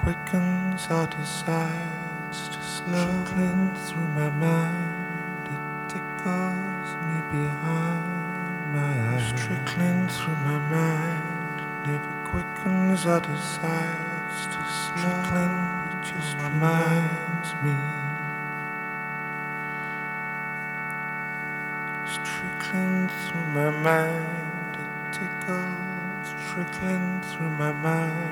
quickens our desires to slowly through my mind. It tickles me behind my eyes. Trickling through my mind. Never quickens our desires to slowly. It just reminds me. It's trickling through my mind. It tickles, trickling through my mind.